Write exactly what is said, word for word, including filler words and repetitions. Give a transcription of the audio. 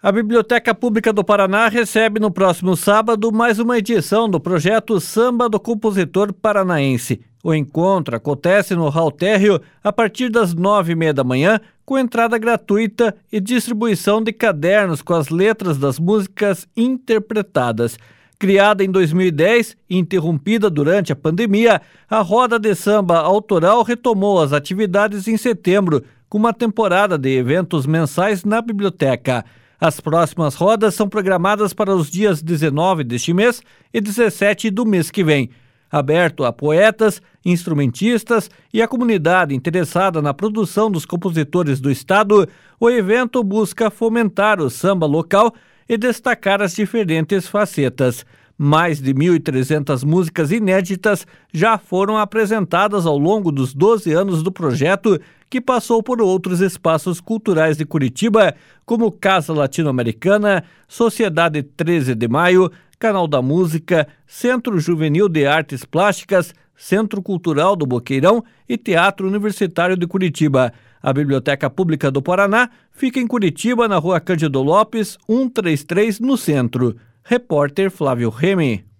A Biblioteca Pública do Paraná recebe no próximo sábado mais uma edição do projeto Samba do Compositor Paranaense. O encontro acontece no Hall Térreo a partir das nove e meia da manhã, com entrada gratuita e distribuição de cadernos com as letras das músicas interpretadas. Criada em dois mil e dez e interrompida durante a pandemia, a Roda de Samba Autoral retomou as atividades em setembro, com uma temporada de eventos mensais na biblioteca. As próximas rodas são programadas para os dias dezenove deste mês e dezessete do mês que vem. Aberto a poetas, instrumentistas e a comunidade interessada na produção dos compositores do estado, o evento busca fomentar o samba local e destacar as diferentes facetas. Mais de mil e trezentas músicas inéditas já foram apresentadas ao longo dos doze anos do projeto, que passou por outros espaços culturais de Curitiba, como Casa Latino-Americana, Sociedade treze de Maio, Canal da Música, Centro Juvenil de Artes Plásticas, Centro Cultural do Boqueirão e Teatro Universitário de Curitiba. A Biblioteca Pública do Paraná fica em Curitiba, na Rua Cândido Lopes, cento e trinta e três, no centro. Repórter Flávio Remy.